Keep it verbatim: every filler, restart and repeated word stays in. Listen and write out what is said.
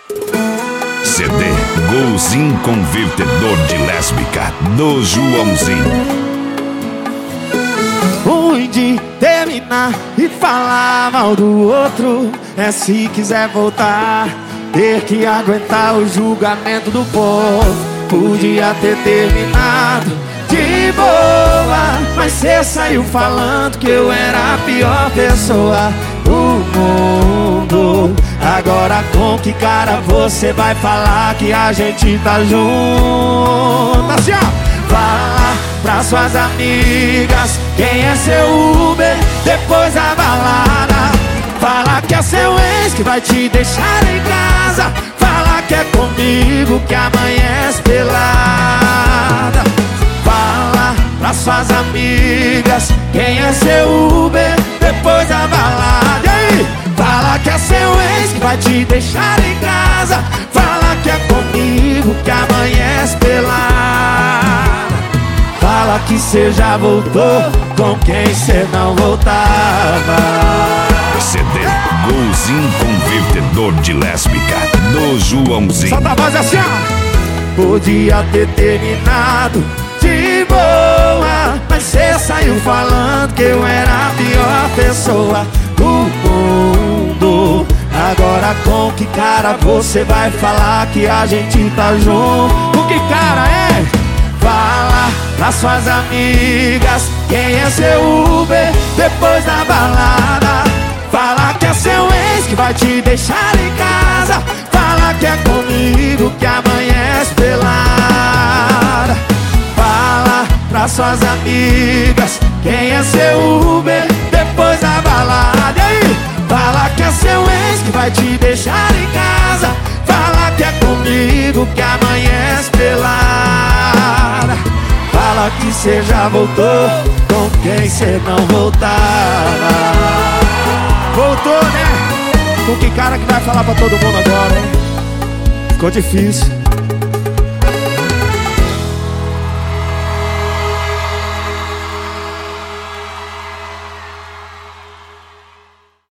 C D Golzinho Convertedor de Lésbica do Joãozinho. Ruim de terminar e falar mal do outro é se quiser voltar, ter que aguentar o julgamento do povo. Podia ter terminado de boa, mas cê saiu falando que eu era a pior pessoa do mundo. Agora com que cara você vai falar que a gente tá junto? Assim, ó. Fala pra suas amigas quem é seu Uber depois da balada. Fala que é seu ex que vai te deixar em casa. Fala que é comigo que amanhece pelada. Fala pra suas amigas quem é seu Uber depois da balada. E aí? Fala que é seu ex que vai te deixar em casa. Fala que é comigo que amanhece pelada. Fala que cê já voltou com quem cê não voltava. C D Golzinho Convertedor de Lésbica do Joãozinho. Solta a voz assim, ó. Podia ter terminado de boa, mas cê saiu falando que eu era a pior pessoa do mundo. Agora com que cara você vai falar que a gente tá junto? Com que cara é? Fala pra suas amigas quem é seu Uber depois da balada. Fala que é seu ex que vai te deixar em casa. Fala que é comigo que amanhece pelada. Fala pra suas amigas quem é seu Uber depois da balada. E aí? Fala que é seu ex que vai te deixar em casa. Fala que é comigo que amanhece pelada. Fala que cê já voltou com quem cê não voltava. Voltou, né? Com que cara que vai falar pra todo mundo agora, hein? Ficou difícil.